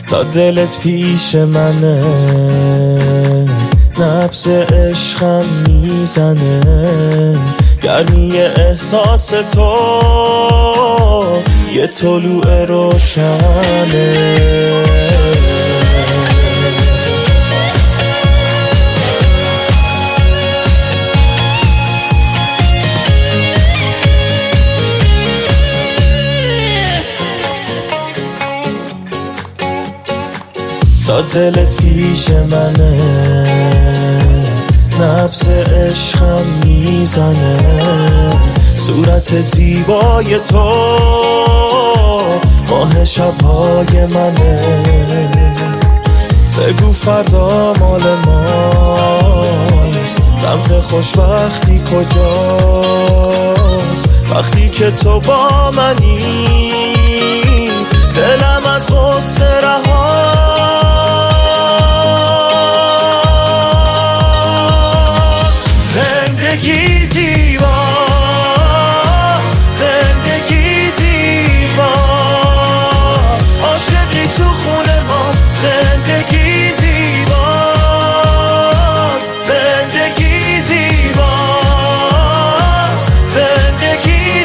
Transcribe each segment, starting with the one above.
تا دلت پیش منه، نبض عشقم میزنه، گرمی احساس تو یه طلوع روشنه. تا دلت پیش منه، نبض عشقم میزنه، صورت زیبای تو ماه شبهای منه. بگو فردا مال ماست، رمز خوشبختی کجاست؟ وقتی که تو با منی دلم از غصه رهاست. زندگی زیباست، زندگی زیباست، عاشقی تو خونه ماست. زندگی زیباست، زندگی زیباست، زندگی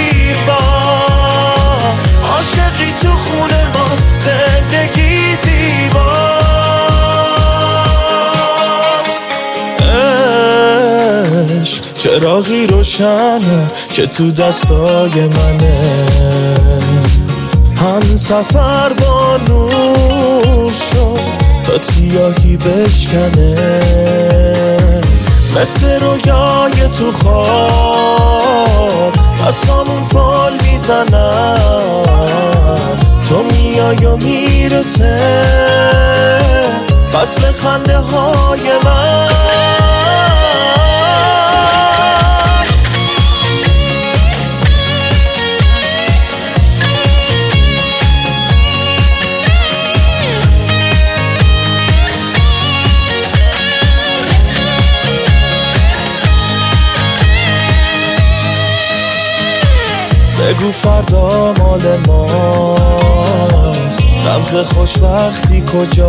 زیباست، عاشقی تو خونه ماست. زندگی زیباست. چراغی روشنه که تو دستای منه، هم سفر با نور شد تا سیاهی بشکنه، مثل رویای تو خواب دستامون پال میزنن. تو میای و میرسه فصل خنده های من. بگو فردا مال ماست، رمز خوشبختی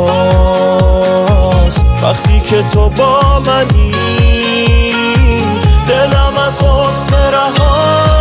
کجاست؟ وقتی که تو با منی دلم از غصه رهاست.